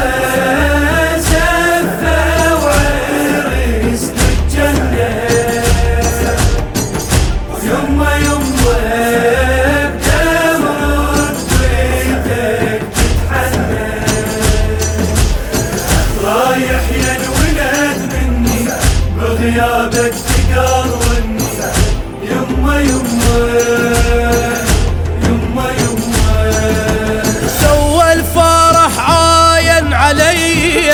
زفة وعريس للجنة، يمه يمه بدمرك بيتك تتحنى، رايح يا الولد مني بغيابك تقروني، يمه يمه يمه يمه. سوى الفرح عاين علي،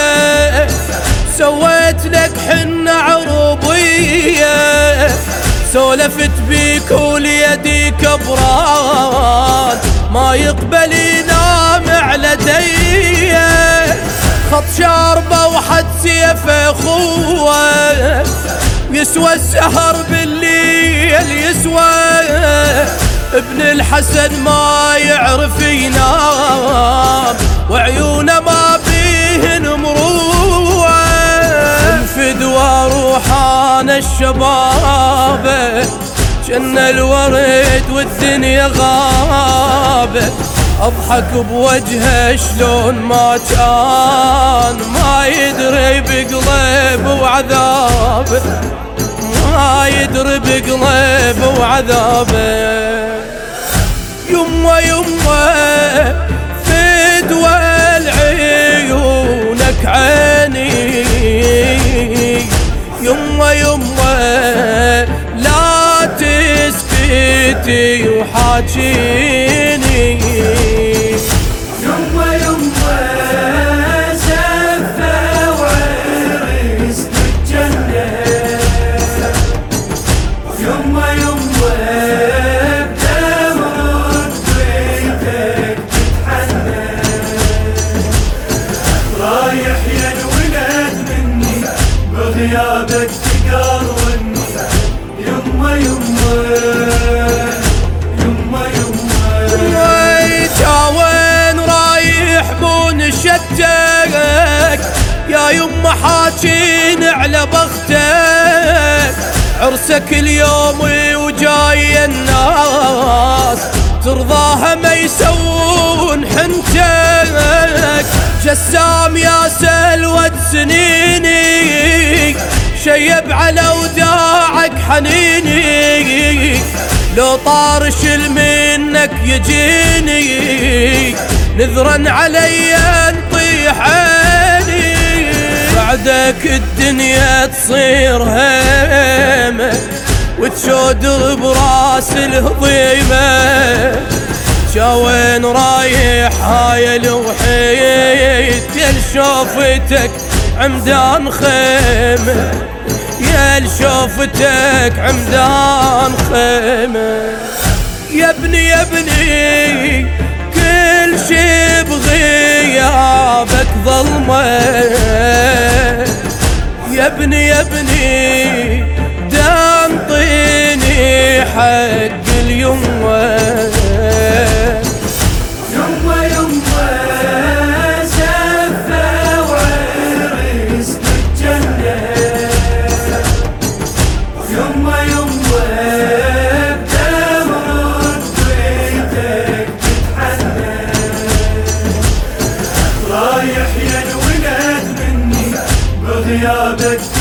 سويت لك حنة عروبية، سولفت بيك وليدي كبران ما يقبل ينام على دي، خط شاربه وحد سيف اخوه، يسوى السهر بالليل يسوى، ابن الحسن ما يعرف ينام وعيونه ما بيهن مروه، الفدوى روحان الشباب جن الورد والدنيا غابه، اضحك بوجهه شلون ما كان ما يدري بقلب وعذابه، ما يدري بقلب وعذابه. يمه يمه فدوى لعيونك عيني، يمه يمه لا تسكتي وحاجيني، يمه يمه زفة وعريس للجنة، يمه يمه بدمرك بيتك تتحنى، رايح يا الولد مني بغيابك تقروني، يمه يمه يمه يمه. ويتا وين رايح منشتك يا يمه حاجين على بختك، عرسك اليوم وجاي الناس ترضاها ما يسوون حنتك، جسام يا سلوة سنيني شيب على وداعك حنيني، لو طارش منك يجيني نذرا علي نطيح عيني، بعدك الدنيا تصير هيمة وتشودر براس الهضيمة، شاوين رايح هاي الوحيد يا لشوفتك عمدان خيمة، يا لشوفتك عمدان خيمة. يا ابني يا ابني كل شي بغيابك ظلمة، يا ابني يا ابني دانطيني حق اليمة، يمه يمه زفة وعريس للجنة، يمه يمه بدمرك بيتك تتحنى، رايح يا الولد مني بغيابك